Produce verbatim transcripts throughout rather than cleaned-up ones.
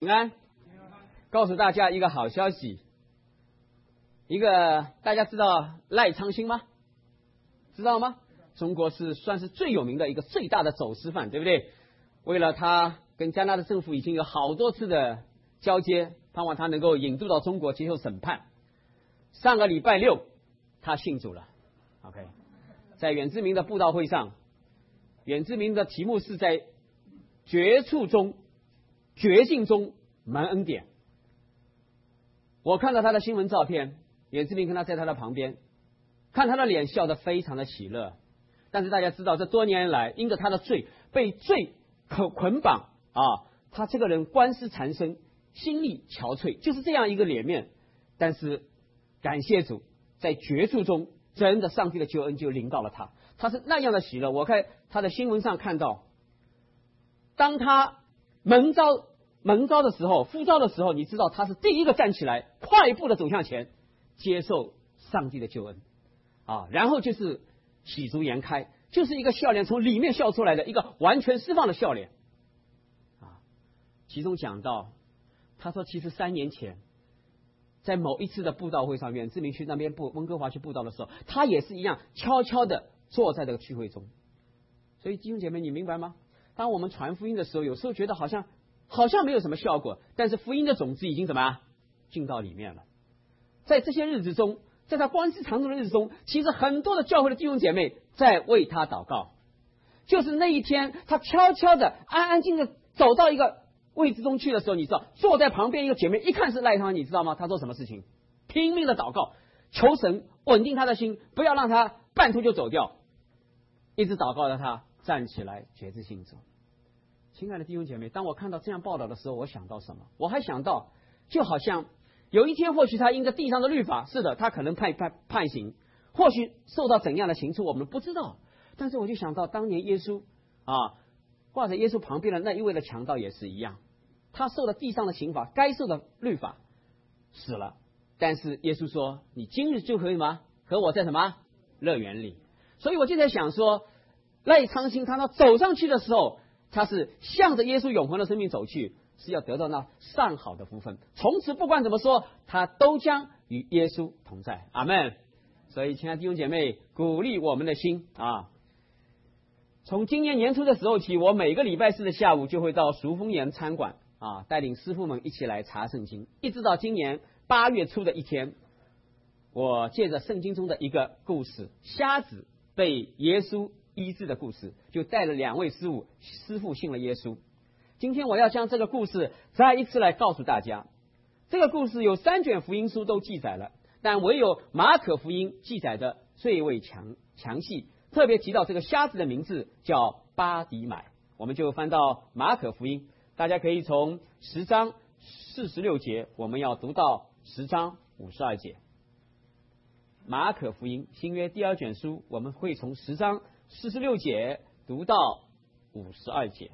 平安，告诉大家一个好消息。一个大家知道赖昌星吗？知道吗？中国是算是最有名的一个最大的走私犯，对不对？为了他跟加拿大政府已经有好多次的交接，盼望他能够引渡到中国接受审判。上个礼拜六他信主了 ，OK， 在远志明的布道会上，远志明的题目是在绝处中、绝境中蒙恩典。我看到他的新闻照片，远志明跟他在他的旁边，看他的脸笑得非常的喜乐。但是大家知道，这多年来因着他的罪被罪捆绑啊，他这个人官司缠身，心力憔悴，就是这样一个脸面。但是感谢主，在绝处中，真的上帝的救恩就临到了他，他是那样的喜乐。我看他的新闻上看到，当他蒙召蒙召的时候，呼召的时候，你知道他是第一个站起来，快步的走向前，接受上帝的救恩啊，然后就是喜逐颜开，就是一个笑脸从里面笑出来的一个完全释放的笑脸啊。其中讲到，他说其实三年前，在某一次的布道会上，远志明去那边布温哥华去布道的时候，他也是一样悄悄的坐在这个聚会中。所以弟兄姐妹，你明白吗？当我们传福音的时候，有时候觉得好像好像没有什么效果，但是福音的种子已经怎么样进到里面了。在这些日子中，在他官司长途的日子中，其实很多的教会的弟兄姐妹在为他祷告。就是那一天，他悄悄的、安安静静的走到一个位置中去的时候，你知道，坐在旁边一个姐妹一看是赖昌，你知道吗？他做什么事情？拼命的祷告，求神稳定他的心，不要让他半途就走掉，一直祷告到他站起来决志信主。亲爱的弟兄姐妹，当我看到这样报道的时候，我想到什么？我还想到，就好像有一天，或许他因着地上的律法，是的，他可能判判判刑，或许受到怎样的刑处，我们不知道。但是我就想到，当年耶稣啊，挂在耶稣旁边的那一位的强盗也是一样，他受了地上的刑罚，该受的律法，死了。但是耶稣说：“你今日就可以吗？和我在什么乐园里？”所以我就在想说，赖昌星他走上去的时候，他是向着耶稣永恒的生命走去，是要得到那上好的福分。从此不管怎么说，他都将与耶稣同在。阿们。所以亲爱的弟兄姐妹，鼓励我们的心啊！从今年年初的时候起，我每个礼拜四的下午就会到淑峰岩餐馆啊，带领师傅们一起来查圣经，一直到今年八月初的一天，我借着圣经中的一个故事，瞎子被耶稣医治的故事，就带了两位师傅师傅信了耶稣。今天我要将这个故事再一次来告诉大家。这个故事有三卷福音书都记载了，但唯有马可福音记载的最为详详细，特别提到这个瞎子的名字叫巴底买。我们就翻到马可福音，大家可以从十章四十六节，我们要读到十章五十二节。马可福音新约第二卷书，我们会从十章四十六节读到五十二节。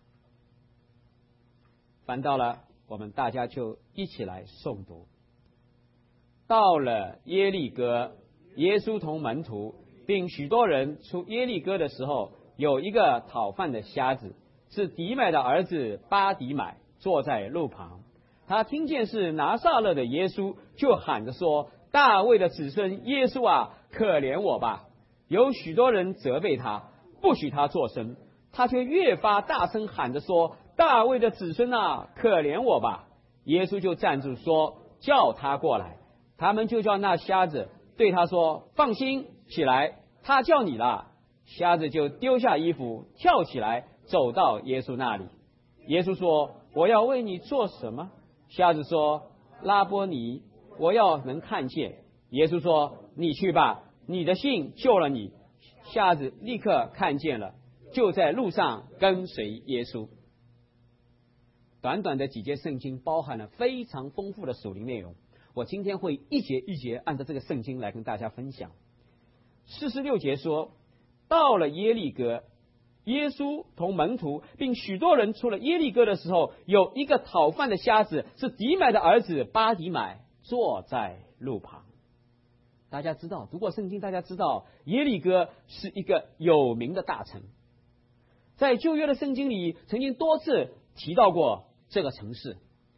翻到了，我们大家就一起来诵读。到了耶利哥，耶稣同门徒并许多人出耶利哥的时候，有一个讨饭的瞎子，是底买的儿子巴底买，坐在路旁。他听见是拿撒勒的耶稣，就喊着说：“大卫的子孙耶稣啊，可怜我吧！”有许多人责备他，不许他作声，他却越发大声喊着说：“大卫的子孙啊，可怜我吧！”耶稣就站住说：“叫他过来。”他们就叫那瞎子，对他说：“放心，起来，他叫你了。”瞎子就丢下衣服，跳起来，走到耶稣那里。耶稣说：“我要为你做什么？”瞎子说：“拉波尼，我要能看见。”耶稣说：“你去吧，你的信救了你。”瞎子立刻看见了，就在路上跟随耶稣。短短的几节圣经包含了非常丰富的属灵内容，我今天会一节一节按照这个圣经来跟大家分享。四十六节说，到了耶利哥，耶稣同门徒并许多人出了耶利哥的时候，有一个讨饭的瞎子，是底买的儿子巴底买，坐在路旁。大家知道，读过圣经，大家知道耶利哥是一个有名的大城，在旧约的圣经里曾经多次提到过这个城市。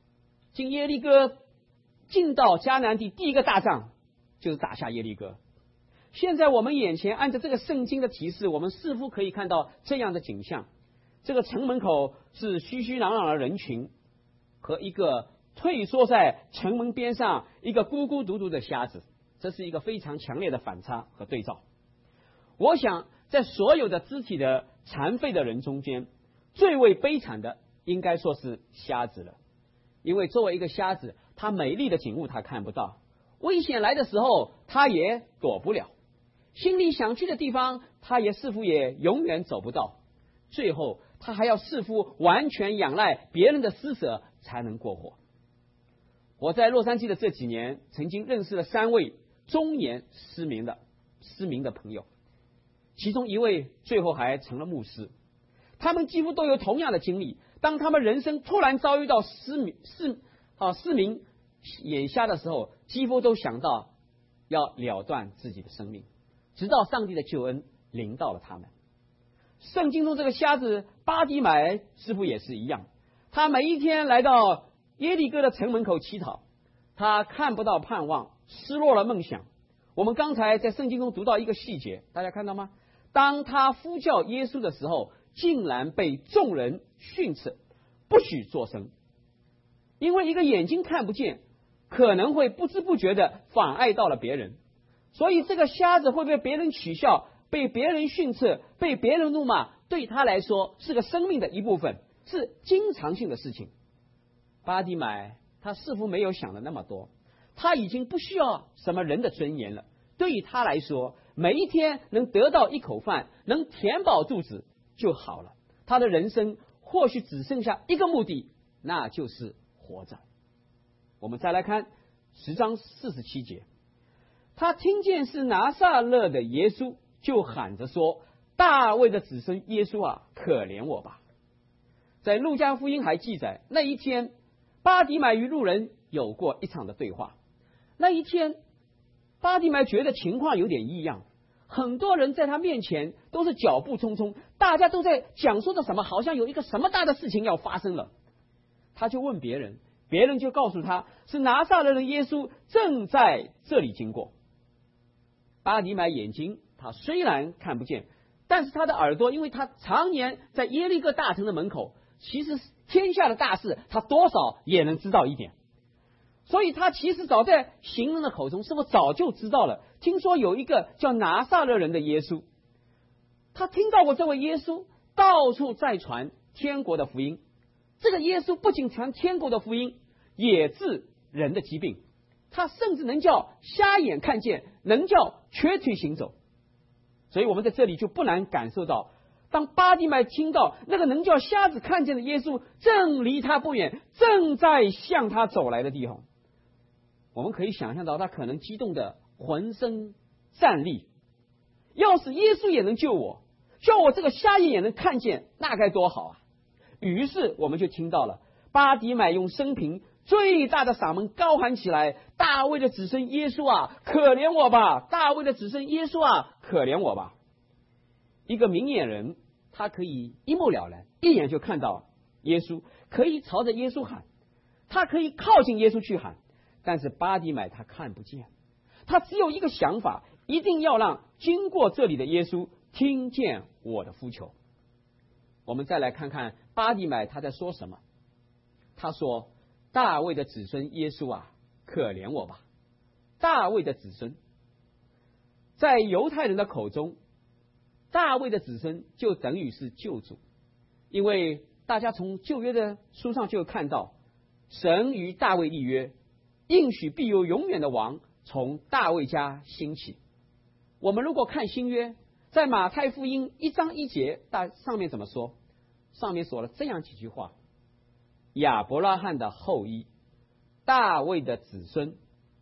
进耶利哥，进到迦南地，第一个大仗就是打下耶利哥。现在我们眼前按照这个圣经的提示，我们似乎可以看到这样的景象：这个城门口是熙熙攘攘的人群，和一个退缩在城门边上一个孤孤独独的瞎子，这是一个非常强烈的反差和对照。我想在所有的肢体的残废的人中间，最为悲惨的应该说是瞎子了。因为作为一个瞎子，他美丽的景物他看不到，危险来的时候他也躲不了，心里想去的地方他也似乎也永远走不到，最后他还要似乎完全仰赖别人的施舍才能过活。我在洛杉矶的这几年，曾经认识了三位中年失明的失明的朋友，其中一位最后还成了牧师。他们几乎都有同样的经历，当他们人生突然遭遇到失明失啊失明眼瞎的时候，几乎都想到要了断自己的生命，直到上帝的救恩临到了他们。圣经中这个瞎子巴底买似乎也是一样，他每一天来到耶利哥的城门口乞讨，他看不到盼望，失落了梦想。我们刚才在圣经中读到一个细节，大家看到吗？当他呼叫耶稣的时候，竟然被众人训斥，不许作声。因为一个眼睛看不见，可能会不知不觉的妨碍到了别人，所以这个瞎子会被别人取笑，被别人训斥，被别人怒骂，对他来说是个生命的一部分，是经常性的事情。巴底买他似乎没有想的那么多，他已经不需要什么人的尊严了。对于他来说，每一天能得到一口饭，能填饱肚子就好了。他的人生或许只剩下一个目的，那就是活着。我们再来看十章四十七节，他听见是拿撒勒的耶稣，就喊着说：大卫的子孙耶稣啊，可怜我吧。在路加福音还记载，那一天巴底买与路人有过一场的对话。那一天巴底买觉得情况有点异样，很多人在他面前都是脚步匆匆，大家都在讲说着什么，好像有一个什么大的事情要发生了。他就问别人，别人就告诉他是拿撒勒的耶稣正在这里经过。巴底买眼睛他虽然看不见，但是他的耳朵，因为他常年在耶利哥大城的门口，其实天下的大事他多少也能知道一点，所以他其实早在行人的口中是不是早就知道了，听说有一个叫拿撒勒人的耶稣，他听到过这位耶稣到处在传天国的福音。这个耶稣不仅传天国的福音，也治人的疾病，他甚至能叫瞎眼看见，能叫瘸腿行走。所以我们在这里就不难感受到，当巴底买听到那个能叫瞎子看见的耶稣正离他不远，正在向他走来的地方，我们可以想象到他可能激动的浑身战栗。要是耶稣也能救我，叫我这个瞎眼也能看见，那该多好啊。于是我们就听到了巴底买用生平最大的嗓门高喊起来：大卫的子孙耶稣啊，可怜我吧！大卫的子孙耶稣啊，可怜我吧！一个明眼人，他可以一目了然，一眼就看到耶稣，可以朝着耶稣喊，他可以靠近耶稣去喊。但是巴底买他看不见，他只有一个想法，一定要让经过这里的耶稣听见我的呼求。我们再来看看巴底买他在说什么。他说：大卫的子孙耶稣啊，可怜我吧！大卫的子孙，在犹太人的口中，大卫的子孙就等于是救主，因为大家从旧约的书上就看到，神与大卫立约，应许必有永远的王从大卫家兴起。我们如果看新约，在马太福音一章一节，大上面怎么说？上面说了这样几句话：亚伯拉罕的后裔，大卫的子孙，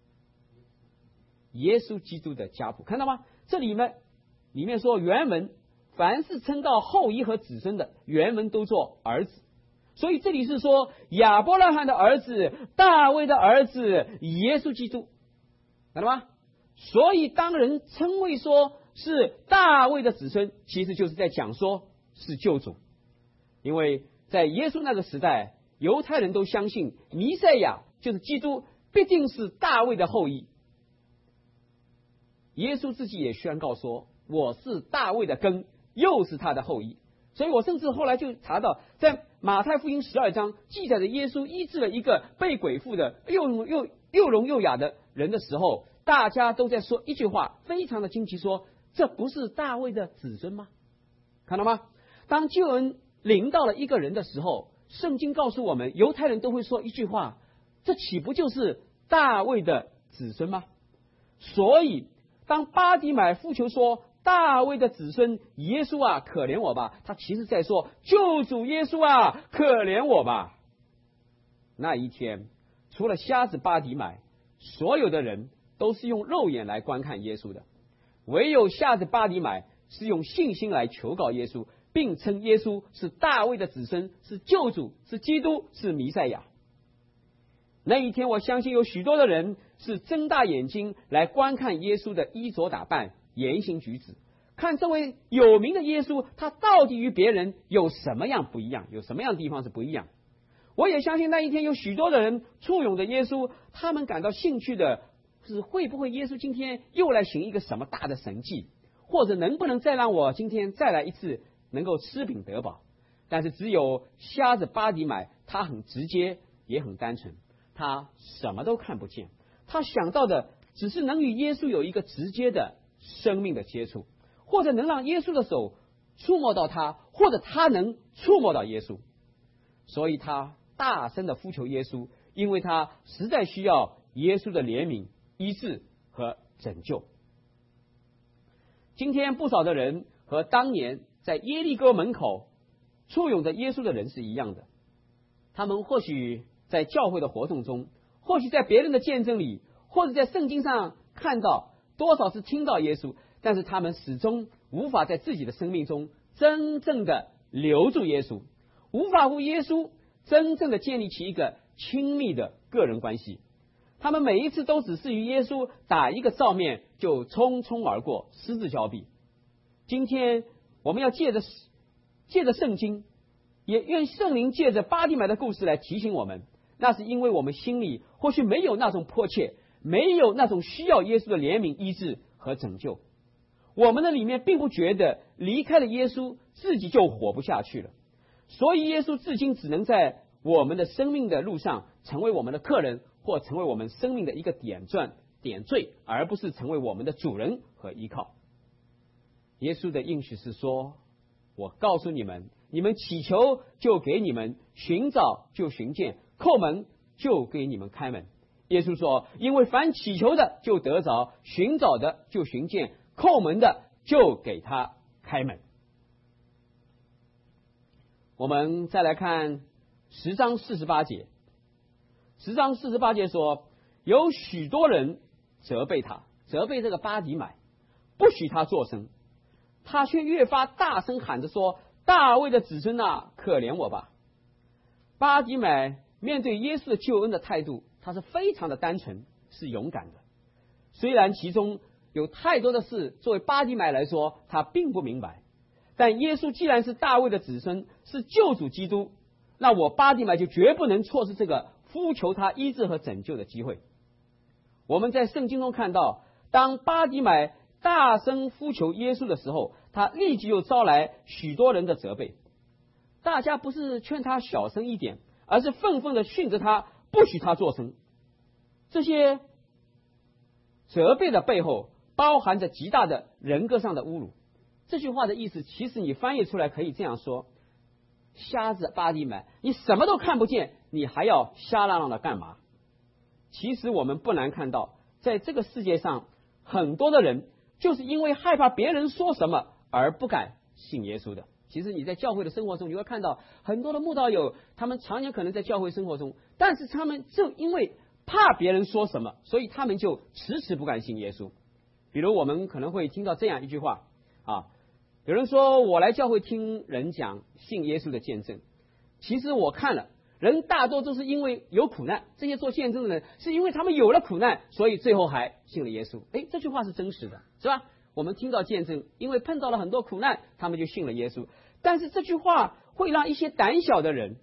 耶稣基督的家谱。看到吗？这里面里面说原文，凡是称到后裔和子孙的，原文都做儿子。所以这里是说亚伯拉罕的儿子，大卫的儿子，耶稣基督，看到吗？所以当人称谓说是大卫的子孙，其实就是在讲说是救主。因为在耶稣那个时代， 犹太人都相信弥赛亚就是基督必定是大卫的后裔。耶稣自己也宣告说，我是大卫的根，又是他的后裔。所以我甚至后来就查到，在马太福音十二章记载的耶稣医治了一个被鬼附的又又又聋又哑的人的时候，大家都在说一句话，非常的惊奇，说这不是大卫的子孙吗？看到吗？当救恩临到了一个人的时候，圣经告诉我们，犹太人都会说一句话，这岂不就是大卫的子孙吗？所以当巴底买呼求说，大卫的子孙耶稣啊，可怜我吧，他其实在说，救主耶稣啊，可怜我吧。那一天，除了瞎子巴底买，所有的人都是用肉眼来观看耶稣的，唯有瞎子巴底买是用信心来求告耶稣，并称耶稣是大卫的子孙，是救主，是基督，是弥赛亚。那一天，我相信有许多的人是睁大眼睛来观看耶稣的衣着打扮、言行举止，看这位有名的耶稣，他到底与别人有什么样不一样，有什么样的地方是不一样。我也相信那一天有许多的人簇拥着耶稣，他们感到兴趣的是，会不会耶稣今天又来行一个什么大的神迹，或者能不能再让我今天再来一次能够吃饼得饱。但是只有瞎子巴底买，他很直接也很单纯，他什么都看不见，他想到的只是能与耶稣有一个直接的生命的接触，或者能让耶稣的手触摸到他，或者他能触摸到耶稣。所以他大声的呼求耶稣，因为他实在需要耶稣的怜悯、医治和拯救。今天不少的人和当年在耶利哥门口簇拥着耶稣的人是一样的，他们或许在教会的活动中，或许在别人的见证里，或者在圣经上看到，多少是听到耶稣，但是他们始终无法在自己的生命中真正的留住耶稣，无法与耶稣真正的建立起一个亲密的个人关系。他们每一次都只是与耶稣打一个照面就匆匆而过，失之交臂。今天我们要借着借着圣经，也愿圣灵借着巴底买的故事来提醒我们，那是因为我们心里或许没有那种迫切，没有那种需要耶稣的怜悯、医治和拯救。我们的里面并不觉得离开了耶稣自己就活不下去了，所以耶稣至今只能在我们的生命的路上成为我们的客人，或成为我们生命的一个点缀点缀，而不是成为我们的主人和依靠。耶稣的应许是说，我告诉你们，你们祈求就给你们，寻找就寻见，叩门就给你们开门。耶稣说，因为凡祈求的就得着，寻找的就寻见，叩门的就给他开门。我们再来看十章四十八节，十章四十八节说，有许多人责备他，责备这个巴底买，不许他作声，他却越发大声喊着说，大卫的子孙啊，可怜我吧。巴底买面对耶稣的救恩的态度，他是非常的单纯，是勇敢的。虽然其中有太多的事作为巴底买来说他并不明白，但耶稣既然是大卫的子孙，是救主基督，那我巴底买就绝不能错失这个呼求他医治和拯救的机会。我们在圣经中看到，当巴底买大声呼求耶稣的时候，他立即又招来许多人的责备。大家不是劝他小声一点，而是愤愤的训着他，不许他作声。这些责备的背后包含着极大的人格上的侮辱。这句话的意思，其实你翻译出来可以这样说，瞎子巴底买，你什么都看不见，你还要瞎嚷嚷的干嘛？其实我们不难看到，在这个世界上很多的人就是因为害怕别人说什么而不敢信耶稣的。其实你在教会的生活中，你会看到很多的慕道友，他们常年可能在教会生活中，但是他们就因为怕别人说什么，所以他们就迟迟不敢信耶稣。比如我们可能会听到这样一句话啊，有人说，我来教会听人讲信耶稣的见证，其实我看了，人大多都是因为有苦难，这些做见证的人是因为他们有了苦难，所以最后还信了耶稣。诶，这句话是真实的，是吧？我们听到见证，因为碰到了很多苦难，他们就信了耶稣。但是这句话会让一些胆小的人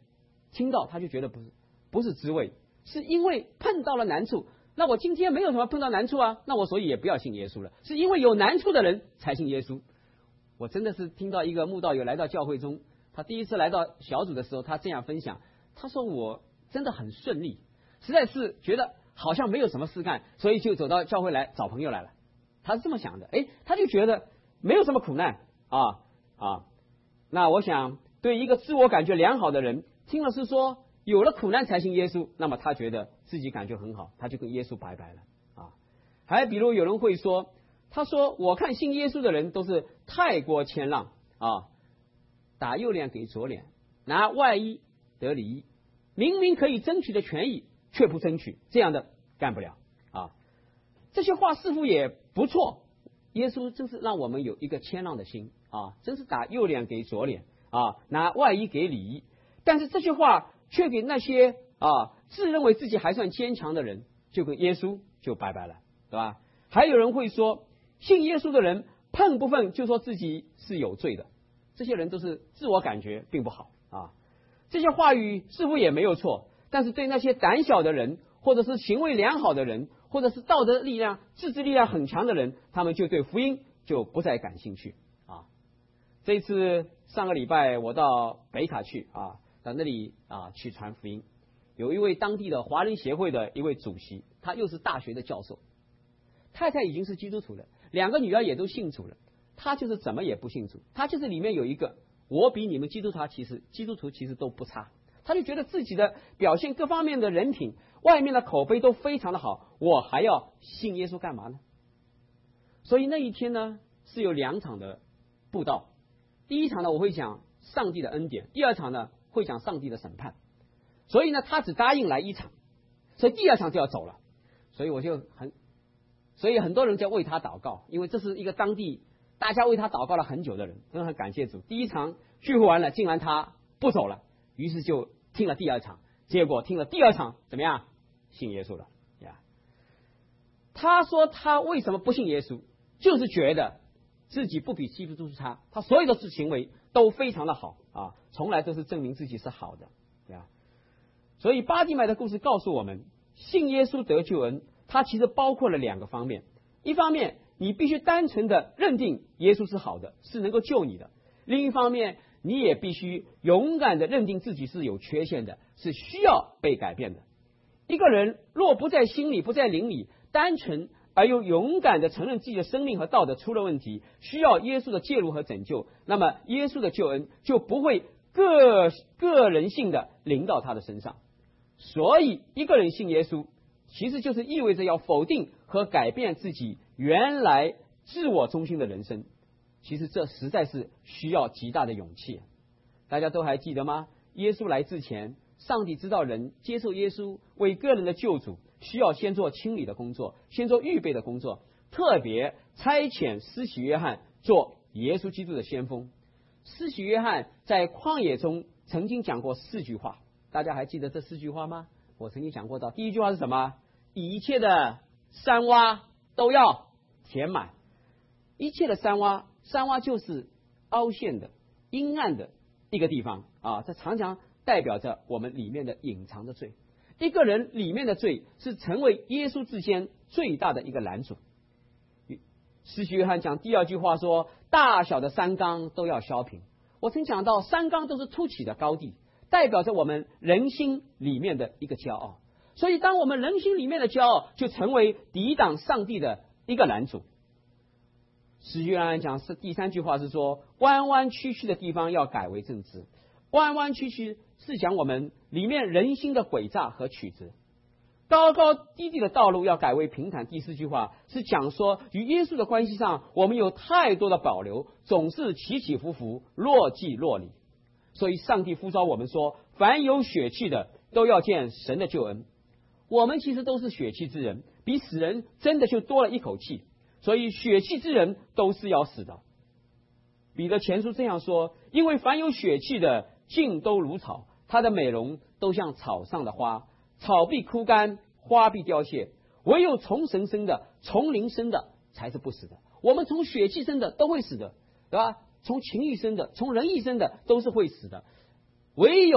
听到他就觉得不是不是滋味，是因为碰到了难处。那我今天没有什么碰到难处啊，那我所以也不要信耶稣了，是因为有难处的人才信耶稣。我真的是听到一个慕道友来到教会中，他第一次来到小组的时候，他这样分享，他说我真的很顺利，实在是觉得好像没有什么事干，所以就走到教会来找朋友来了。他是这么想的，哎，他就觉得没有什么苦难啊啊。那我想对一个自我感觉良好的人，听了是说有了苦难才信耶稣，那么他觉得自己感觉很好，他就跟耶稣拜拜了啊。还比如有人会说，他说我看信耶稣的人都是太过谦让啊，打右脸给左脸，拿外衣得里衣，明明可以争取的权益却不争取，这样的干不了啊。这些话似乎也不错，耶稣真是让我们有一个谦让的心啊，真是打右脸给左脸啊，拿外衣给里衣。但是这些话却给那些啊自认为自己还算坚强的人，就跟耶稣就拜拜了，对吧？还有人会说，信耶稣的人碰不碰就说自己是有罪的，这些人都是自我感觉并不好啊。这些话语似乎也没有错，但是对那些胆小的人，或者是行为良好的人，或者是道德力量、自制力量很强的人，他们就对福音就不再感兴趣啊。这一次上个礼拜我到北卡去啊，到那里啊去传福音，有一位当地的华人协会的一位主席，他又是大学的教授，太太已经是基督徒了，两个女儿也都信主了，他就是怎么也不信主，他就是里面有一个我比你们基督徒其实基督徒其实都不差，他就觉得自己的表现各方面的人品，外面的口碑都非常的好，我还要信耶稣干嘛呢？所以那一天呢是有两场的布道，第一场呢我会讲上帝的恩典，第二场呢会讲上帝的审判，所以呢他只答应来一场，所以第二场就要走了，所以我就很所以很多人在为他祷告，因为这是一个当地大家为他祷告了很久的人，真的很感谢主。第一场聚会完了，竟然他不走了，于是就听了第二场，结果听了第二场怎么样？信耶稣了呀。他说他为什么不信耶稣，就是觉得自己不比基督徒差，他所有的事行为都非常的好啊，从来都是证明自己是好的呀。所以巴蒂买的故事告诉我们，信耶稣得救恩，它其实包括了两个方面。一方面，你必须单纯的认定耶稣是好的，是能够救你的；另一方面，你也必须勇敢的认定自己是有缺陷的，是需要被改变的。一个人若不在心里，不在灵里，单纯而又勇敢的承认自己的生命和道德出了问题，需要耶稣的介入和拯救，那么耶稣的救恩就不会个个人性的临到他的身上。所以一个人信耶稣，其实就是意味着要否定和改变自己原来自我中心的人生，其实这实在是需要极大的勇气。大家都还记得吗？耶稣来之前，上帝知道人接受耶稣为个人的救主，需要先做清理的工作，先做预备的工作，特别差遣施洗约翰做耶稣基督的先锋。施洗约翰在旷野中曾经讲过四句话，大家还记得这四句话吗？我曾经讲过到，第一句话是什么？一切的山洼都要填满。一切的山洼，山洼就是凹陷的、阴暗的一个地方啊，这常常代表着我们里面的隐藏的罪。一个人里面的罪是成为耶稣之间最大的一个拦阻。施洗约翰讲第二句话说，大小的山冈都要削平。我曾讲到，山冈都是凸起的高地，代表着我们人心里面的一个骄傲。所以当我们人心里面的骄傲就成为抵挡上帝的一个拦阻。施洗约翰讲是第三句话是说，弯弯曲曲的地方要改为正直。弯弯曲曲是讲我们里面人心的诡诈和曲折，高高低低的道路要改为平坦。第四句话是讲说，与耶稣的关系上我们有太多的保留，总是起起伏伏，若即若离。所以上帝呼召我们说，凡有血气的都要见神的救恩。我们其实都是血气之人，比死人真的就多了一口气，所以血气之人都是要死的。彼得前书这样说，因为凡有血气的尽都如草，它的美容都像草上的花，草必枯干，花必凋谢，唯有从神生的，从灵生的才是不死的。我们从血气生的都会死的，对吧？从情欲生的，从人意生的都是会死的，唯有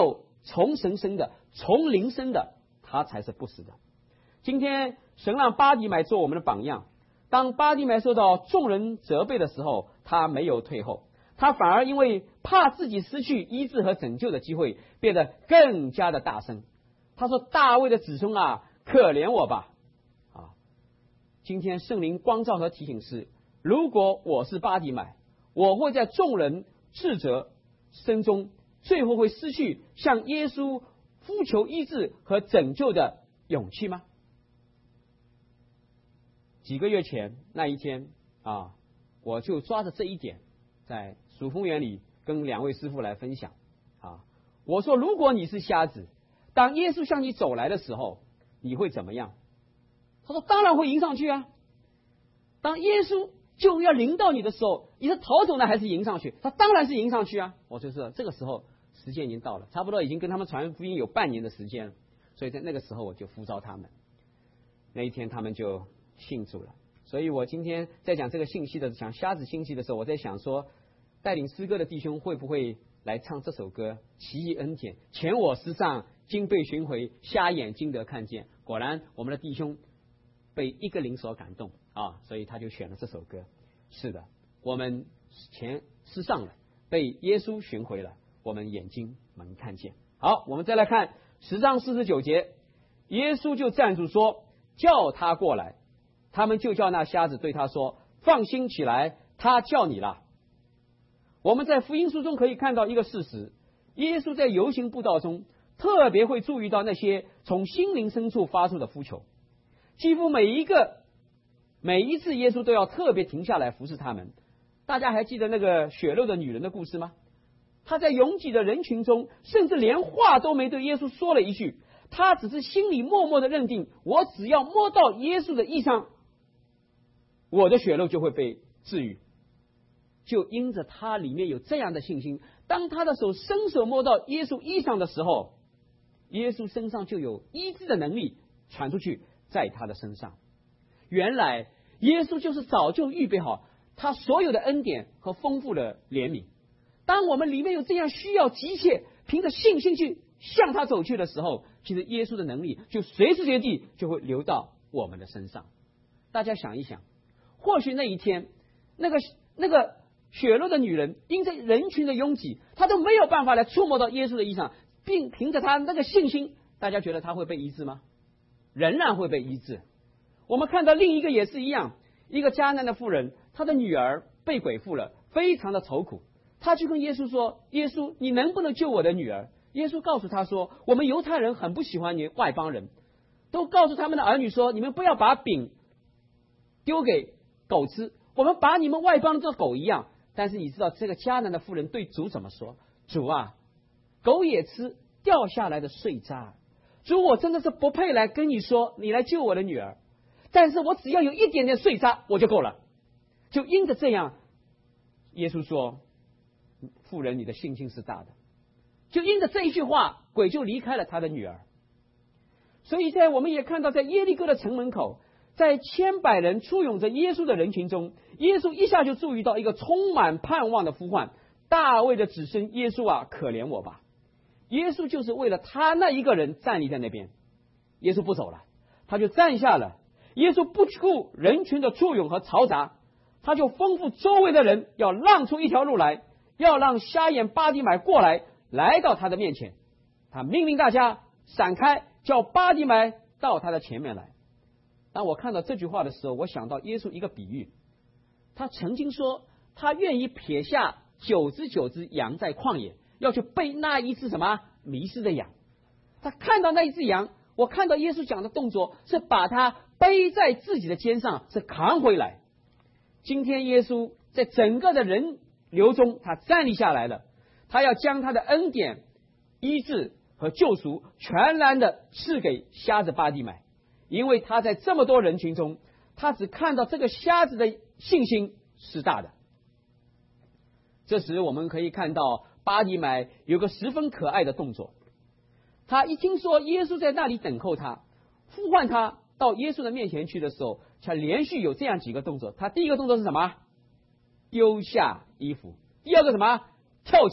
从神生的，从灵生的，他才是不死的。今天神让巴底买做我们的榜样，当巴底买受到众人责备的时候，他没有退后，他反而因为怕自己失去医治和拯救的机会，变得更加的大声。他说：大卫的子孙啊，可怜我吧。啊，今天圣灵光照和提醒是，如果我是巴底买，我会在众人斥责声中，最后会失去向耶稣呼求医治和拯救的勇气吗？几个月前那一天啊，我就抓着这一点，在属丰园里跟两位师傅来分享啊。我说，如果你是瞎子，当耶稣向你走来的时候，你会怎么样？他说：当然会迎上去啊。当耶稣就要临到你的时候，你是逃走呢还是迎上去？他当然是迎上去啊。我就说这个时候时间已经到了，差不多已经跟他们传福音有半年的时间了，所以在那个时候我就呼召他们，那一天他们就信主了。所以我今天在讲这个信息的讲瞎子信息的时候，我在想说，带领诗歌的弟兄会不会来唱这首歌？奇异恩典，前我失丧，今被寻回，瞎眼睛得看见。果然我们的弟兄被一个灵所感动啊，所以他就选了这首歌。是的，我们前失丧了，被耶稣寻回了，我们眼睛能看见。好，我们再来看十章四十九节，耶稣就站住说：叫他过来。他们就叫那瞎子对他说：放心起来，他叫你了。我们在福音书中可以看到一个事实，耶稣在游行布道中特别会注意到那些从心灵深处发出的呼求，几乎每一个每一次耶稣都要特别停下来服侍他们。大家还记得那个血肉的女人的故事吗？她在拥挤的人群中，甚至连话都没对耶稣说了一句，她只是心里默默的认定，我只要摸到耶稣的衣裳，我的血肉就会被治愈。就因着他里面有这样的信心，当他的手伸手摸到耶稣衣裳的时候，耶稣身上就有医治的能力传出去，在他的身上。原来耶稣就是早就预备好他所有的恩典和丰富的怜悯。当我们里面有这样需要急切凭着信心去向他走去的时候，其实耶稣的能力就随时随地就会流到我们的身上。大家想一想，或许那一天那个那个血肉的女人因着人群的拥挤，她都没有办法来触摸到耶稣的衣裳，并凭着她那个信心，大家觉得她会被医治吗？仍然会被医治。我们看到另一个也是一样，一个迦南的妇人，她的女儿被鬼附了，非常的愁苦，她就跟耶稣说：耶稣，你能不能救我的女儿？耶稣告诉她说：我们犹太人很不喜欢你外邦人，都告诉他们的儿女说，你们不要把饼丢给狗吃，我们把你们外邦人做狗一样。但是你知道这个迦南的妇人对主怎么说？主啊，狗也吃掉下来的碎渣，主，我真的是不配来跟你说你来救我的女儿，但是我只要有一点点碎渣我就够了。就因着这样，耶稣说：妇人，你的信心是大的。就因着这一句话，鬼就离开了他的女儿。所以在我们也看到，在耶利哥的城门口，在千百人簇拥着耶稣的人群中，耶稣一下就注意到一个充满盼望的呼唤：大卫的子孙耶稣啊，可怜我吧。耶稣就是为了他那一个人站立在那边。耶稣不走了，他就站下了。耶稣不顾人群的簇拥和嘈杂，他就吩咐周围的人要让出一条路来，要让瞎眼巴底买过来，来到他的面前。他命令大家闪开，叫巴底买到他的前面来。当我看到这句话的时候，我想到耶稣一个比喻。他曾经说，他愿意撇下九只九只羊在旷野，要去背那一只什么迷失的羊。他看到那一只羊，我看到耶稣讲的动作是把它背在自己的肩上，是扛回来。今天耶稣在整个的人流中，他站立下来了，他要将他的恩典、医治和救赎全然的赐给瞎子巴底买。因为他在这么多人群中，他只看到这个瞎子的信心是大的。这时我们可以看到巴底买有个十分可爱的动作。他一听说耶稣在那里等候他，呼唤他到耶稣的面前去的时候，他连续有这样几个动作。他第一个动作是什么？丢下衣服。第二个什么？跳起来。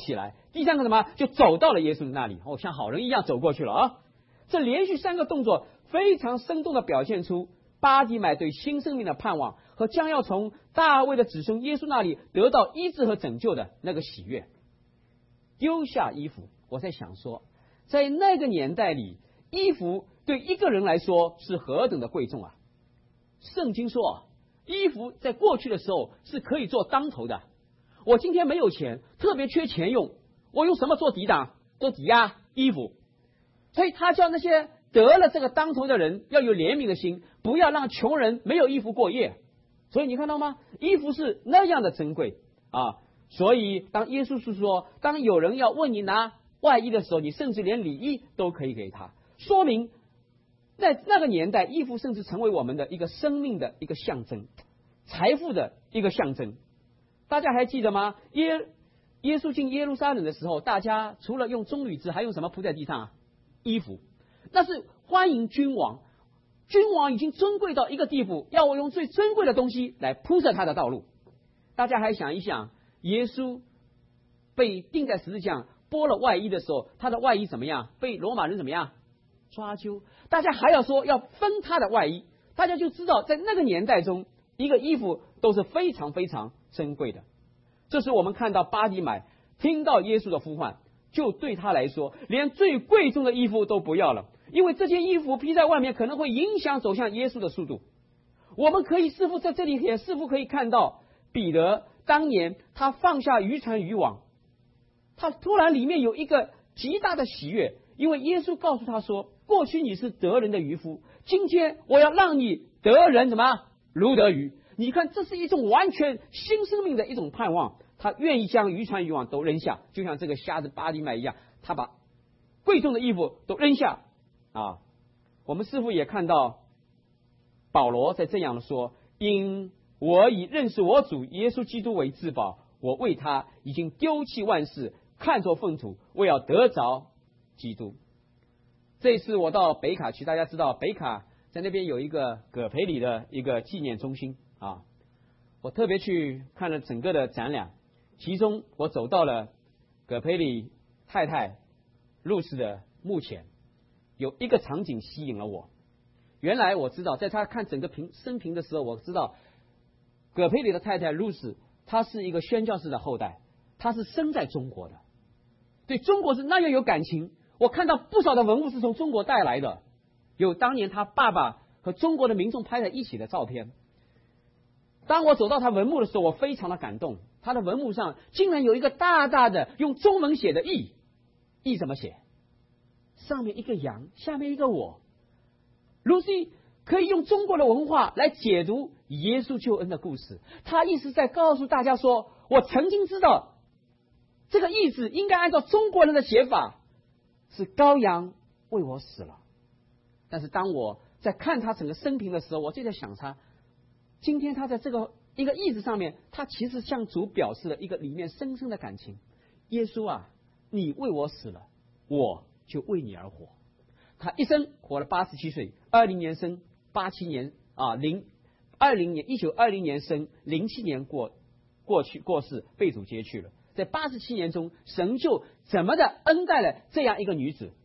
第三个什么？就走到了耶稣的那里，哦，像好人一样走过去了啊。这连续三个动作非常生动的表现出巴底买对新生命的盼望和将要从大卫的子孙耶稣那里得到医治和拯救的那个喜悦。丢下衣服，我在想说，在那个年代里，衣服对一个人来说是何等的贵重啊！圣经说啊，衣服在过去的时候是可以做当头的。我今天没有钱，特别缺钱用，我用什么做抵挡？做抵押衣服。所以他叫那些得了这个当头的人要有怜悯的心，不要让穷人没有衣服过夜。所以你看到吗？衣服是那样的珍贵啊！所以当耶稣是说，当有人要问你拿外衣的时候，你甚至连里衣都可以给他，说明在那个年代，衣服甚至成为我们的一个生命的一个象征，财富的一个象征。大家还记得吗？耶耶稣进耶路撒冷的时候，大家除了用棕榈枝，还用什么铺在地上啊？衣服。那是欢迎君王，君王已经尊贵到一个地步，要我用最尊贵的东西来铺设他的道路。大家还想一想，耶稣被钉在十字架剥了外衣的时候，他的外衣怎么样？被罗马人怎么样抓阄？大家还要说要分他的外衣，大家就知道在那个年代中，一个衣服都是非常非常珍贵的。这是我们看到巴底买听到耶稣的呼唤，就对他来说连最贵重的衣服都不要了，因为这件衣服披在外面可能会影响走向耶稣的速度。我们可以似乎在这里也似乎可以看到彼得当年他放下渔船渔网，他突然里面有一个极大的喜悦，因为耶稣告诉他说，过去你是得人的渔夫，今天我要让你得人什么如得鱼。你看，这是一种完全新生命的一种盼望，他愿意将渔船渔网都扔下，就像这个瞎子巴底买一样，他把贵重的衣服都扔下啊。我们似乎也看到保罗在这样的说，因我以认识我主耶稣基督为至宝，我为他已经丢弃万事，看作粪土，为要得着基督。这一次我到北卡去，大家知道北卡在那边有一个葛培里的一个纪念中心啊，我特别去看了整个的展览，其中我走到了葛培里太太路士的墓前，有一个场景吸引了我。原来我知道，在他看整个平生平的时候，我知道葛培里的太太路士，她是一个宣教士的后代，她是生在中国的，对中国是那样有感情。我看到不少的文物是从中国带来的，有当年他爸爸和中国的民众拍在一起的照片。当我走到他文墓的时候，我非常的感动，他的文墓上竟然有一个大大的用中文写的义，义怎么写？上面一个羊，下面一个我。Lucy 可以用中国的文化来解读耶稣救恩的故事，他意思在告诉大家说，我曾经知道这个意思应该按照中国人的写法，是羔羊为我死了。但是当我在看他整个生平的时候，我就在想他今天他在这个一个意志上面，他其实向主表示了一个里面深深的感情。耶稣啊，你为我死了，我就为你而活。他一生活了八十七岁，二零年生，八七年啊零二零年一九二零年生，零七年过过去过世，被主接去了。在八十七年中，神就怎么的恩待了这样一个女子，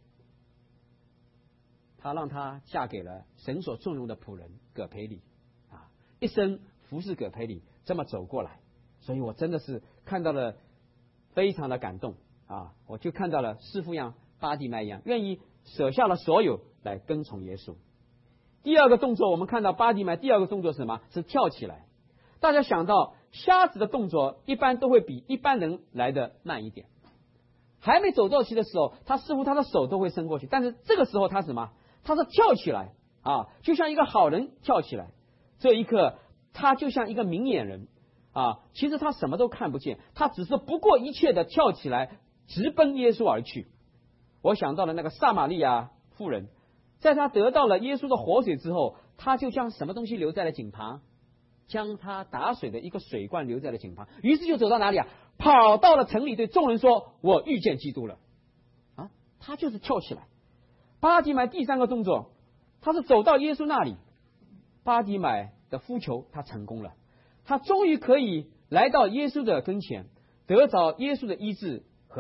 他让她嫁给了神所重用的仆人葛培里啊，一生服侍葛培里这么走过来，所以我真的是看到了非常的感动啊！我就看到了师父样巴底买一样，愿意舍下了所有来跟从耶稣。第二个动作，我们看到巴底买第二个动作是什么？是跳起来。大家想到瞎子的动作一般都会比一般人来的慢一点，还没走到齐的时候，他似乎他的手都会伸过去，但是这个时候他什么？他是跳起来啊，就像一个好人跳起来。这一刻他就像一个明眼人啊，其实他什么都看不见，他只是不顾一切的跳起来，直奔耶稣而去。我想到了那个撒玛利亚妇人，在他得到了耶稣的活水之后，他就将什么东西留在了井旁，将他打水的一个水罐留在了井旁，于是就走到哪里啊？跑到了城里，对众人说，我遇见基督了啊！他就是跳起来。巴底买第三个动作，他是走到耶稣那里，巴底买的呼求他成功了，他终于可以来到耶稣的跟前，得着耶稣的医治和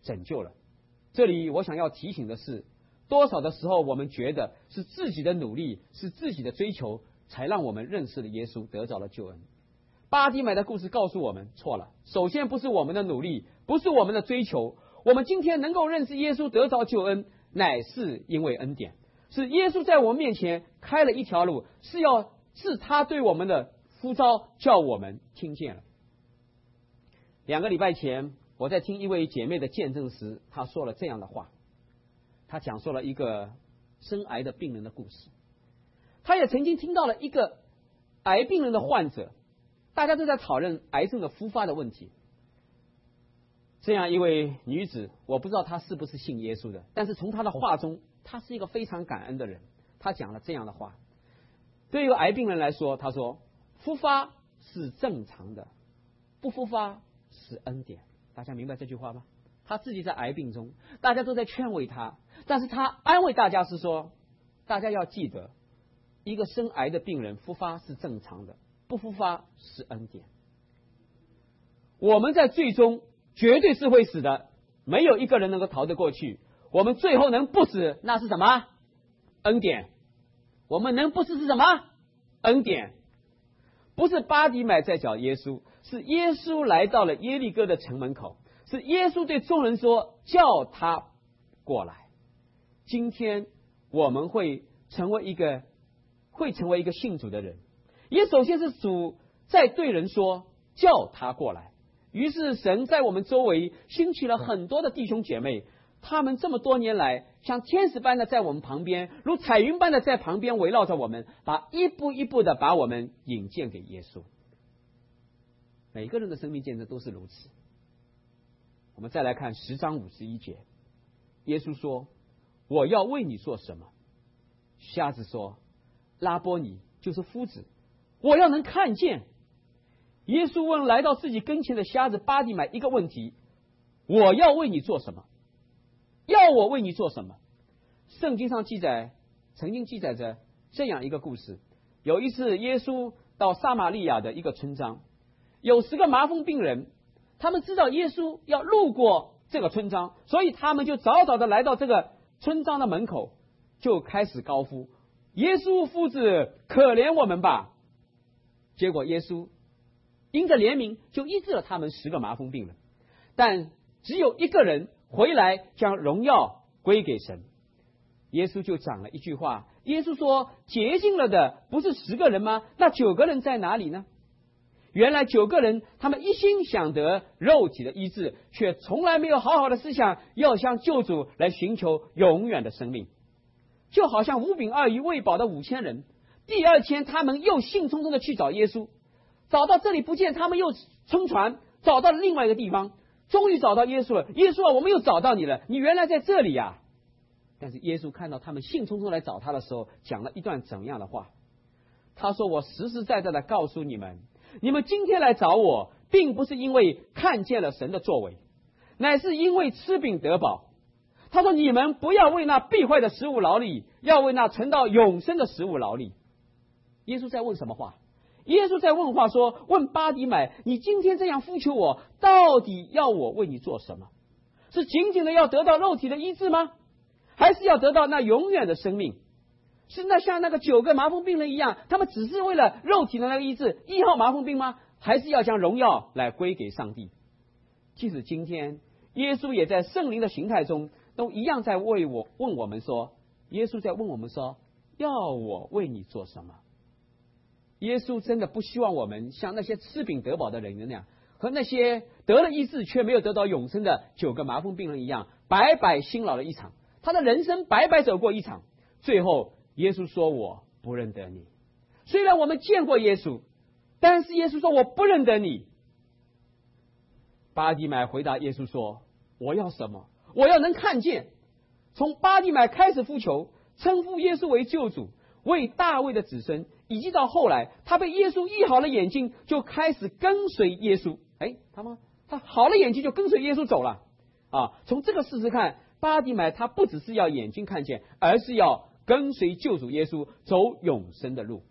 拯救了。这里我想要提醒的是，多少的时候我们觉得是自己的努力，是自己的追求，才让我们认识了耶稣，得着了救恩。巴底买的故事告诉我们，错了。首先不是我们的努力，不是我们的追求，我们今天能够认识耶稣，得着救恩，乃是因为恩典，是耶稣在我们面前开了一条路，是要是他对我们的呼召，叫我们听见了。两个礼拜前，我在听一位姐妹的见证时，她说了这样的话，她讲述了一个生癌的病人的故事。她也曾经听到了一个癌病人的患者，大家都在讨论癌症的复发的问题。这样一位女子，我不知道她是不是信耶稣的，但是从她的话中，她是一个非常感恩的人。她讲了这样的话，对于癌病人来说，她说复发是正常的，不复发是恩典。大家明白这句话吗？她自己在癌病中，大家都在劝慰她，但是她安慰大家是说，大家要记得，一个生癌的病人复发是正常的，不复发是恩典。我们在最终绝对是会死的，没有一个人能够逃得过去。我们最后能不死，那是什么？恩典。我们能不死是什么？恩典。不是巴底买在找耶稣，是耶稣来到了耶利哥的城门口，是耶稣对众人说，叫他过来。今天我们会成为一个会成为一个信主的人，也首先是主在对人说，叫他过来。于是神在我们周围兴起了很多的弟兄姐妹，他们这么多年来像天使般的在我们旁边，如彩云般的在旁边围绕着我们，把一步一步的把我们引荐给耶稣。每个人的生命见证都是如此。我们再来看十章五十一节，耶稣说，我要为你做什么？瞎子说，拉波尼，就是夫子，我要能看见。耶稣问来到自己跟前的瞎子巴底买一个问题，我要为你做什么？要我为你做什么？圣经上记载，曾经记载着这样一个故事。有一次耶稣到撒玛利亚的一个村庄，有十个麻风病人，他们知道耶稣要路过这个村庄，所以他们就早早的来到这个村庄的门口，就开始高呼，耶稣夫子，可怜我们吧。结果耶稣因着怜悯就医治了他们十个麻风病人，但只有一个人回来将荣耀归给神。耶稣就讲了一句话，耶稣说，洁净了的不是十个人吗？那九个人在哪里呢？原来九个人他们一心想得肉体的医治，却从来没有好好的思想要向救主来寻求永远的生命。就好像五饼二鱼喂饱的五千人，第二天他们又兴冲冲的去找耶稣，找到这里不见，他们又乘船找到了另外一个地方，终于找到耶稣了。耶稣啊，我们又找到你了，你原来在这里呀、啊！但是耶稣看到他们兴冲冲来找他的时候，讲了一段怎样的话？他说，我实实在在的告诉你们，你们今天来找我，并不是因为看见了神的作为，乃是因为吃饼得饱。他说，你们不要为那必坏的食物劳力，要为那存到永生的食物劳力。耶稣在问什么话？耶稣在问话说，问巴底买，你今天这样呼求我，到底要我为你做什么？是仅仅的要得到肉体的医治吗？还是要得到那永远的生命？是那像那个九个麻风病人一样，他们只是为了肉体的那个医治，医好麻风病吗？还是要将荣耀来归给上帝？即使今天耶稣也在圣灵的形态中，都一样在为我问我们说，耶稣在问我们说，要我为你做什么？耶稣真的不希望我们像那些吃饼得饱的人那样，和那些得了医治却没有得到永生的九个麻风病人一样，白白辛劳了一场，他的人生白白走过一场，最后耶稣说，我不认得你。虽然我们见过耶稣，但是耶稣说，我不认得你。巴底买回答耶稣说，我要什么？我要能看见。从巴底买开始呼求，称呼耶稣为救主，为大卫的子孙，以及到后来他被耶稣医好了眼睛，就开始跟随耶稣。哎，他们他好了眼睛就跟随耶稣走了啊！从这个事实看，巴底买他不只是要眼睛看见，而是要跟随救主耶稣走永生的路。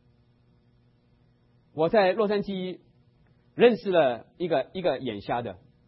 我在洛杉矶认识了一个一个眼瞎的，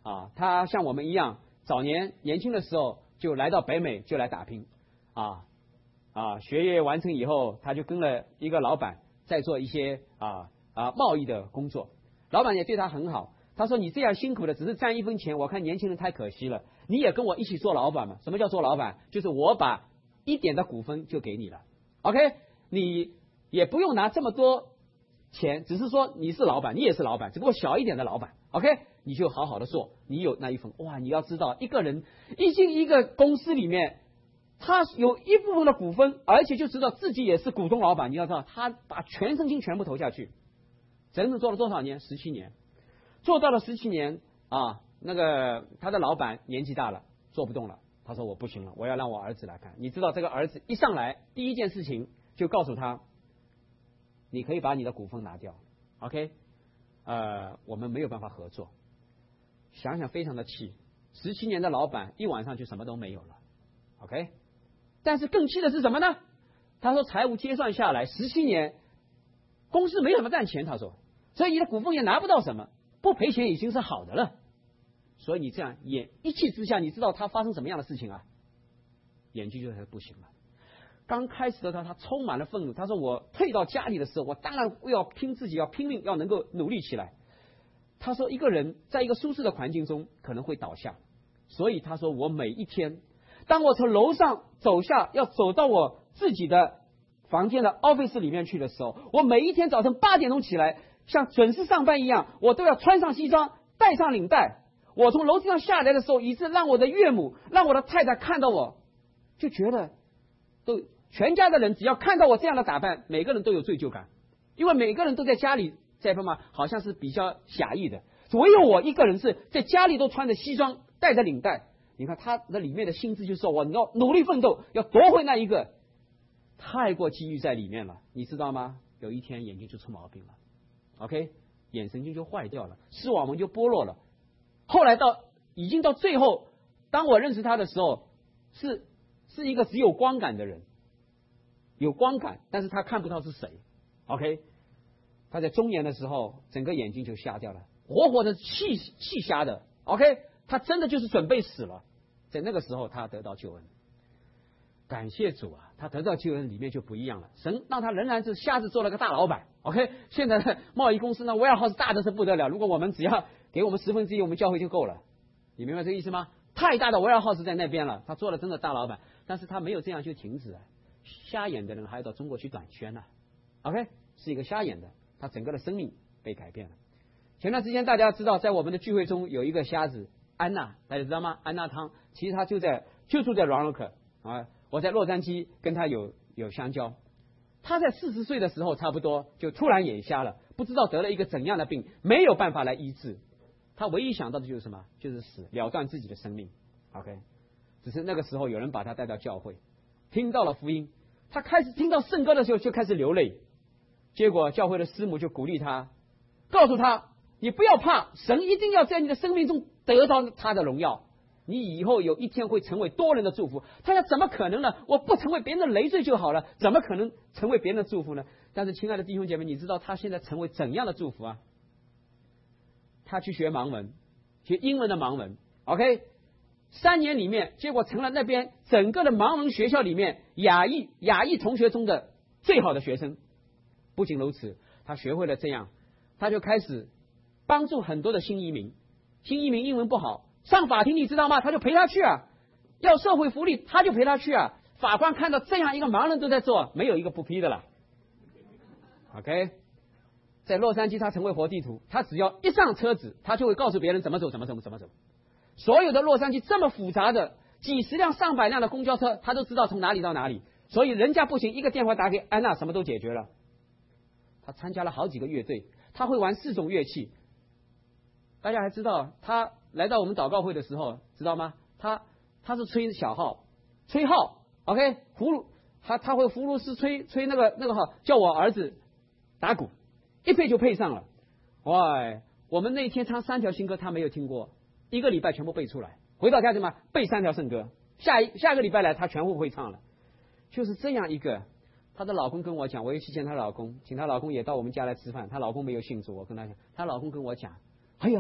啊，他像我们一样，早年年轻的时候就来到北美就来打拼啊啊，学业完成以后，他就跟了一个老板在做一些啊啊贸易的工作，老板也对他很好。他说：“你这样辛苦的，只是赚一分钱，我看年轻人太可惜了。你也跟我一起做老板嘛？什么叫做老板？就是我把一点的股份就给你了 ，OK？ 你也不用拿这么多钱，只是说你是老板，你也是老板，只不过小一点的老板 ，OK？ 你就好好的做，你有那一份。哇，你要知道，一个人一进一个公司里面，他有一部分的股份，而且就知道自己也是股东老板。你要知道，他把全身心全部投下去，整整做了多少年？十七年。”做到了十七年啊，那个他的老板年纪大了，做不动了。他说我不行了，我要让我儿子来看。你知道这个儿子一上来第一件事情就告诉他，你可以把你的股份拿掉 ，OK？ 呃，我们没有办法合作。想想非常的气，十七年的老板一晚上就什么都没有了 ，OK？ 但是更气的是什么呢？他说财务结算下来十七年，公司没怎么赚钱，他说，所以你的股份也拿不到什么。不赔钱已经是好的了，所以你这样也一气之下，你知道他发生什么样的事情啊？眼睛就不行了。刚开始的他，他充满了愤怒。他说：“我退到家里的时候，我当然要拼自己，要拼命，要能够努力起来。”他说：“一个人在一个舒适的环境中可能会倒下，所以他说我每一天，当我从楼上走下，要走到我自己的房间的 office 里面去的时候，我每一天早晨八点钟起来。”像准时上班一样，我都要穿上西装，带上领带。我从楼梯上下来的时候，以致让我的岳母、让我的太太看到我，就觉得，都全家的人只要看到我这样的打扮，每个人都有罪疚感，因为每个人都在家里在干嘛，好像是比较狭义的，唯有我一个人是在家里都穿着西装，带着领带。你看他的里面的心智就是说，我要努力奋斗，要夺回那一个，太过机遇在里面了，你知道吗？有一天眼睛就出毛病了。OK， 眼神经就坏掉了，视网膜就剥落了。后来到已经到最后，当我认识他的时候，是是一个只有光感的人，有光感，但是他看不到是谁。OK， 他在中年的时候，整个眼睛就瞎掉了，活活的气气瞎的。OK， 他真的就是准备死了。在那个时候，他得到救恩。感谢主啊，他得到救恩里面就不一样了，神让他仍然是瞎子做了个大老板。OK， 现在的贸易公司呢，威尔浩斯大的是不得了，如果我们只要给我们十分之一，我们教会就够了，你明白这个意思吗？太大的威尔浩斯在那边了，他做了真的大老板，但是他没有这样就停止了。瞎眼的人还要到中国去短宣呢 ，OK， 是一个瞎眼的，他整个的生命被改变了。前段时间大家知道，在我们的聚会中有一个瞎子安娜，大家知道吗？安娜汤，其实他就在就住在 Roanoke 啊。我在洛杉矶跟他有有相交，他在四十岁的时候差不多就突然眼瞎了，不知道得了一个怎样的病，没有办法来医治。他唯一想到的就是什么？就是死，了断自己的生命。OK， 只是那个时候有人把他带到教会，听到了福音，他开始听到圣歌的时候就开始流泪。结果教会的师母就鼓励他，告诉他：你不要怕，神一定要在你的生命中得到他的荣耀。你以后有一天会成为多人的祝福。他说怎么可能呢？我不成为别人的累赘就好了，怎么可能成为别人的祝福呢？但是亲爱的弟兄姐妹，你知道他现在成为怎样的祝福啊？他去学盲文，学英文的盲文 OK， 三年里面结果成了那边整个的盲文学校里面亚裔亚裔同学中的最好的学生。不仅如此，他学会了这样，他就开始帮助很多的新移民。新移民英文不好，上法庭你知道吗？他就陪他去啊，要社会福利他就陪他去啊。法官看到这样一个盲人都在做，没有一个不批的了。OK， 在洛杉矶他成为活地图，他只要一上车子，他就会告诉别人怎么走怎么走怎么走。所有的洛杉矶这么复杂的几十辆上百辆的公交车，他都知道从哪里到哪里，所以人家不行，一个电话打给安娜，什么都解决了。他参加了好几个乐队，他会玩四种乐器。大家还知道他来到我们祷告会的时候，知道吗？他他是吹小号，吹号 ，OK， 葫芦，他他会葫芦丝吹吹那个那个号，叫我儿子打鼓，一配就配上了。哇，我们那天唱三条新歌，他没有听过，一个礼拜全部背出来，回到家怎么背三条圣歌，下一下个礼拜来他全部会唱了，就是这样一个。她的老公跟我讲，我也去见她老公，请她老公也到我们家来吃饭。她老公没有信主，我跟她讲，她老公跟我讲，哎呀，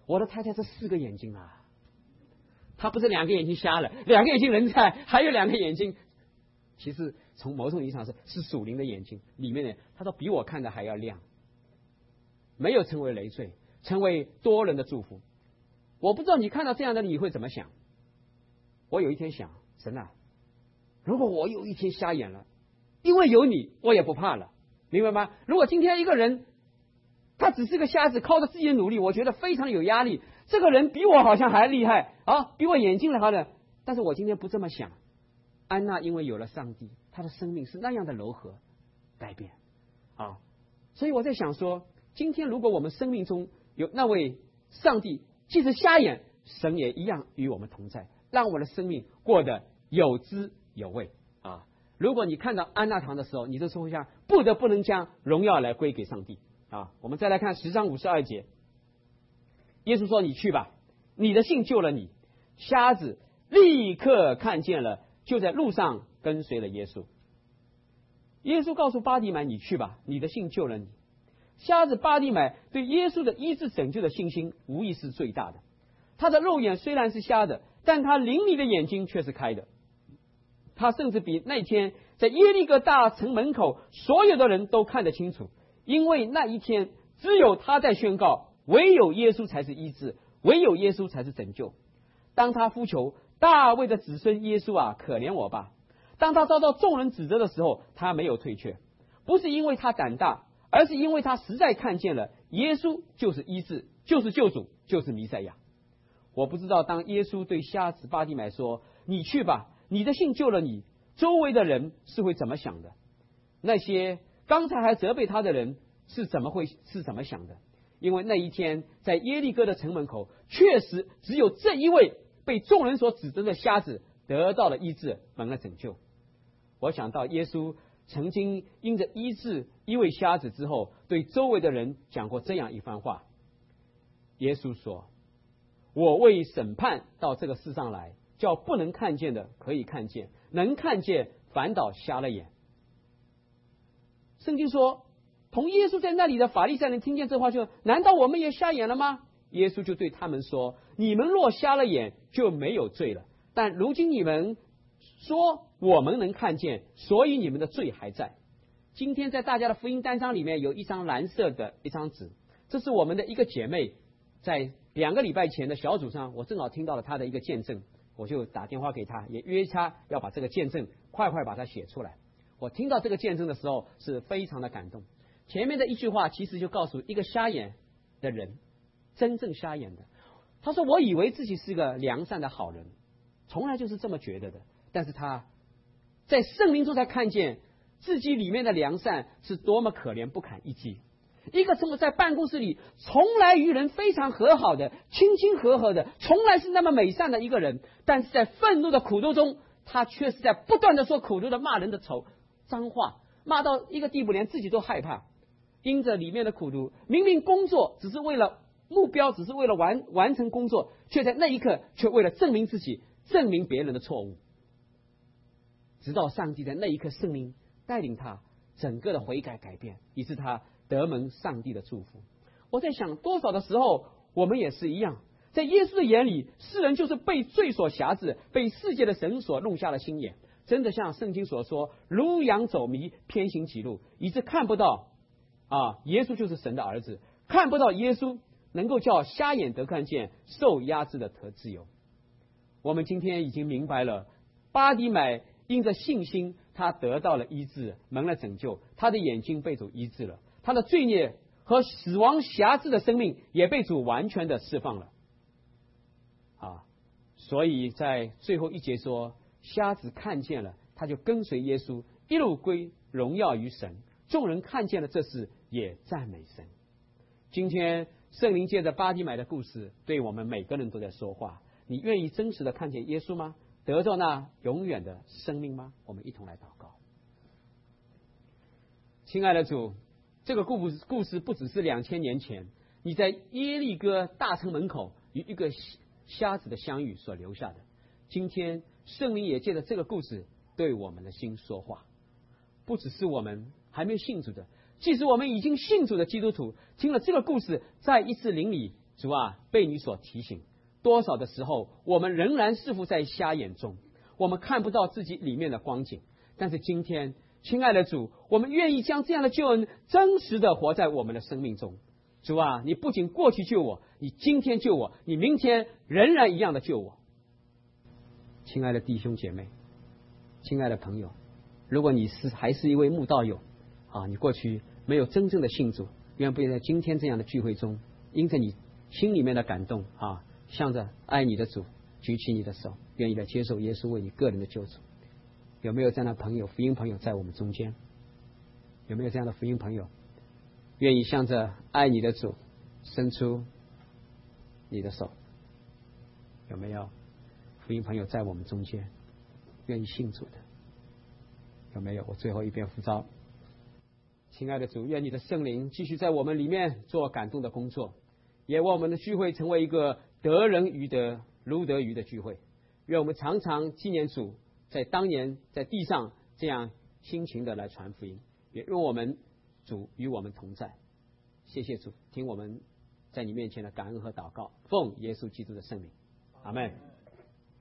我的太太是四个眼睛啊，她不是两个眼睛瞎了，两个眼睛人在，还有两个眼睛，其实从某种意义上是是属灵的眼睛里面的，她说比我看的还要亮，没有成为累赘，成为多人的祝福。我不知道你看到这样的你会怎么想。我有一天想，神啊，如果我有一天瞎眼了，因为有你我也不怕了，明白吗？如果今天一个人他只是个瞎子，靠着自己的努力，我觉得非常有压力，这个人比我好像还厉害啊，比我眼睛好的，但是我今天不这么想。安娜因为有了上帝，她的生命是那样的柔和改变啊，所以我在想说，今天如果我们生命中有那位上帝，即使瞎眼，神也一样与我们同在，让我们的生命过得有滋有味啊！如果你看到安娜堂的时候，你就说一下，不得不能将荣耀来归给上帝啊！我们再来看十章五十二节，耶稣说：“你去吧，你的信救了你。”瞎子立刻看见了，就在路上跟随了耶稣。耶稣告诉巴底买：“你去吧，你的信救了你。”瞎子巴底买对耶稣的医治拯救的信心无疑是最大的。他的肉眼虽然是瞎的，但他灵里的眼睛却是开的。他甚至比那天在耶利哥大城门口所有的人都看得清楚，因为那一天只有他在宣告，唯有耶稣才是医治，唯有耶稣才是拯救。当他呼求大卫的子孙耶稣啊，可怜我吧，当他遭到众人指责的时候，他没有退却，不是因为他胆大，而是因为他实在看见了耶稣就是医治，就是救主，就是弥赛亚。我不知道当耶稣对瞎子巴底买说：“你去吧，你的信救了你”，周围的人是会怎么想的？那些刚才还责备他的人是怎么会是怎么想的？因为那一天在耶利哥的城门口，确实只有这一位被众人所指责的瞎子得到了医治，蒙了拯救。我想到耶稣曾经因着医治一位瞎子之后，对周围的人讲过这样一番话。耶稣说：“我为审判到这个世上来，叫不能看见的可以看见，能看见反倒瞎了眼。”圣经说，同耶稣在那里的法利赛人听见这话就：“难道我们也瞎眼了吗？”耶稣就对他们说：“你们若瞎了眼，就没有罪了。但如今你们说我们能看见，所以你们的罪还在。”今天在大家的福音单张里面有一张蓝色的一张纸，这是我们的一个姐妹在两个礼拜前的小组上，我正好听到了她的一个见证，我就打电话给她，也约她要把这个见证快快把它写出来。我听到这个见证的时候是非常的感动。前面的一句话其实就告诉一个瞎眼的人，真正瞎眼的，他说：“我以为自己是个良善的好人，从来就是这么觉得的。但是他在圣灵中才看见自己里面的良善是多么可怜不堪一击。一个从在办公室里从来与人非常和好的、亲亲和和的，从来是那么美善的一个人，但是在愤怒的苦毒中，他却是在不断的说苦毒的骂人的丑脏话，骂到一个地步，连自己都害怕。因着里面的苦毒，明明工作只是为了目标，只是为了完完成工作，却在那一刻却为了证明自己，证明别人的错误。直到上帝在那一刻圣灵带领他整个的悔改改变，以致他得蒙上帝的祝福。我在想，多少的时候我们也是一样，在耶稣的眼里，世人就是被罪所辖制，被世界的神所弄瞎了心眼，真的像圣经所说，如羊走迷，偏行己路，以致看不到啊，耶稣就是神的儿子，看不到耶稣能够叫瞎眼得看见，受压制的得自由。我们今天已经明白了，巴底买因着信心，他得到了医治，蒙了拯救，他的眼睛被主医治了，他的罪孽和死亡辖制的生命也被主完全的释放了啊！所以在最后一节说，瞎子看见了，他就跟随耶稣，一路归荣耀于神。众人看见了这事，也赞美神。今天圣灵借着巴底买的故事，对我们每个人都在说话。你愿意真实的看见耶稣吗？得到那永远的生命吗？我们一同来祷告。亲爱的主，这个故事故事不只是两千年前你在耶利哥大城门口与一个瞎子的相遇所留下的。今天圣灵也借着这个故事对我们的心说话。不只是我们还没有信主的，即使我们已经信主的基督徒，听了这个故事，再一次灵里主啊，被你所提醒，多少的时候我们仍然似乎在瞎眼中，我们看不到自己里面的光景。但是今天，亲爱的主，我们愿意将这样的救恩真实的活在我们的生命中。主啊，你不仅过去救我，你今天救我，你明天仍然一样的救我。亲爱的弟兄姐妹，亲爱的朋友，如果你是还是一位慕道友啊，你过去没有真正的信主，愿不愿在今天这样的聚会中，因着你心里面的感动啊，向着爱你的主举起你的手，愿意来接受耶稣为你个人的救主。有没有这样的朋友，福音朋友在我们中间？有没有这样的福音朋友，愿意向着爱你的主伸出你的手？有没有福音朋友在我们中间愿意信主的？有没有？我最后一遍呼召，亲爱的主，愿你的圣灵继续在我们里面做感动的工作，也为我们的聚会成为一个得人于得如得鱼的聚会。愿我们常常纪念主在当年在地上这样辛勤的来传福音，也愿我们主与我们同在。谢谢主，听我们在你面前的感恩和祷告，奉耶稣基督的圣名，阿们。